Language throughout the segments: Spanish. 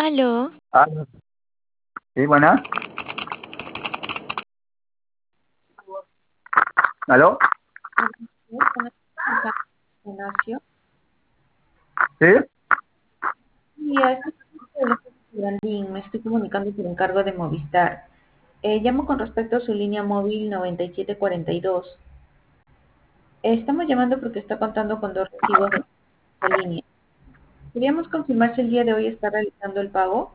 Aló, Ah, sí, buenas. ¿Aló? Buenos días, con el Ignacio. ¿Sí? Y a este teléfono de Brandín, me estoy comunicando por encargo de Movistar. Llamo con respecto a su línea móvil 9742. Estamos llamando porque está contando con dos recibos de esta línea. Queríamos confirmar si el día de hoy está realizando el pago.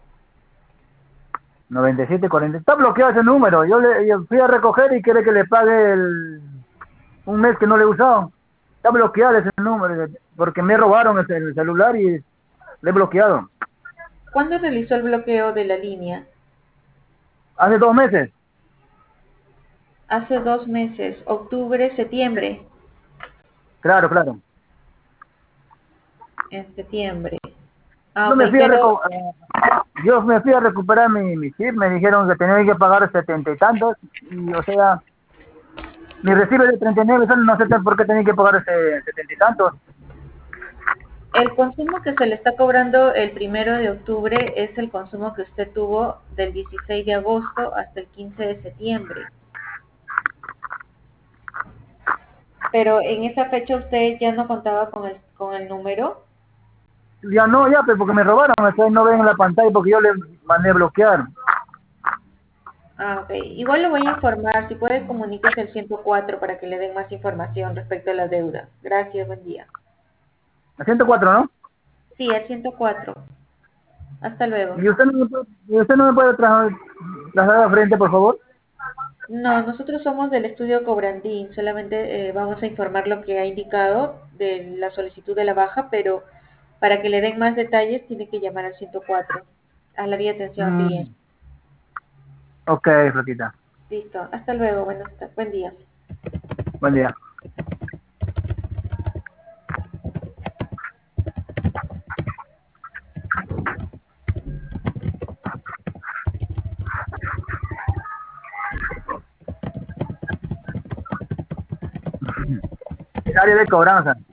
9740. Está bloqueado ese número. Yo fui a recoger y quiere que le pague un mes que no le he usado. Está bloqueado ese número porque me robaron el celular y le he bloqueado. ¿Cuándo realizó el bloqueo de la línea? Hace 2 meses. Hace 2 meses, octubre, septiembre. Claro, claro. En septiembre. Yo Ok, me fui a, pero reco- yo me fui a recuperar mi chip. Me dijeron que tenía que pagar 70 y tantos. Y, o sea, mi recibo es de 39 soles. No sé por qué tenía que pagar ese 70 y tantos. el consumo que se le está cobrando el 1 de octubre es el consumo que usted tuvo del 16 de agosto hasta el 15 de septiembre. Pero en esa fecha usted ya no contaba con el número. Ya no, ya, pues porque me robaron. Ustedes no ven en la pantalla porque yo le mandé bloquear. Ah, ok. Igual lo voy a informar. Si puede, comuníquese al 104 para que le den más información respecto a la deuda. Gracias, buen día. A 104, ¿no? Sí, al 104. Hasta luego. ¿Y usted no me puede trasladar a frente, por favor? No, nosotros somos del estudio Cobrandín, solamente vamos a informar lo que ha indicado de la solicitud de la baja, pero para que le den más detalles tiene que llamar al 104, a la vía de atención al cliente. Mm, ok, Flaquita. Listo, hasta luego, buen día. Buen día. El área de cobranza.